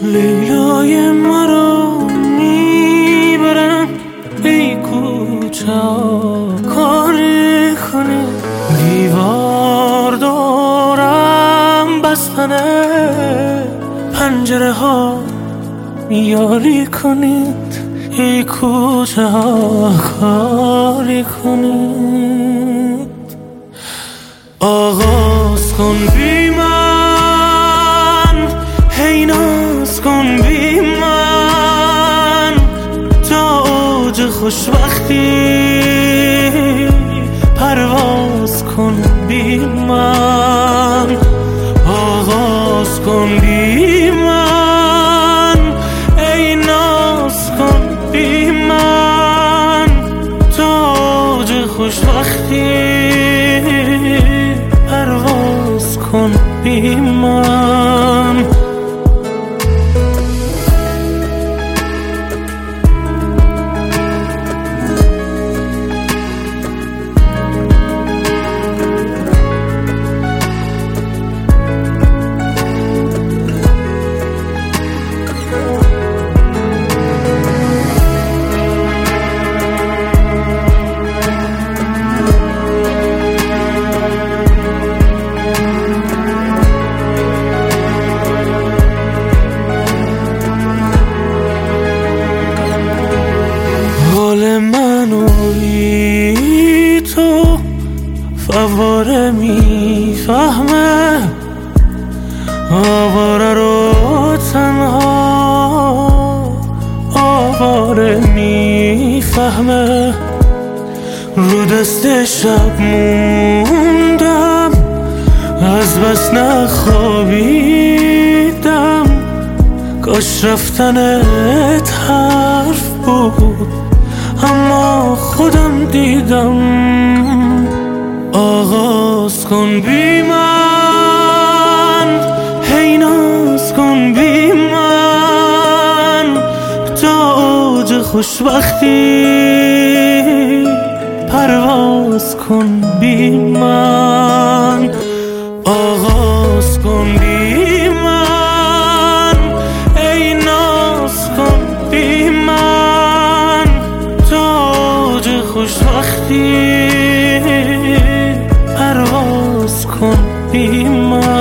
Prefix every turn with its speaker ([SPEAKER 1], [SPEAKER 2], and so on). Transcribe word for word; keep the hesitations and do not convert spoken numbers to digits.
[SPEAKER 1] لیلای مرا میبرم ای کوچه کاری کنی، دیوار دارم بستنه پنجره ها یاری کنید، ای کوچه ها کاری کنید. آغاز کن بی من، هی ناز کن بی من، تا اوج خوشبختی پرواز کن بی من. آغاز کن بی من، ای ناز کن بی من، تا اوج خوشبختی پرواز کن بی من. حال من و بی تو فواره میفهمه، آواره رو تنها آواره میفهمه. رو دست شب موندم از بس نخوابیدم، کاش رفتنت حرف بود اما خودم دیدم. آغاز کن بی من، هی ناز کن بی من، تا اوج خوشبختی پرواز کن بی من. آغاز کن بی من، ای ناز کن بی من، تا اوج خوشبختی پرواز کن بی من.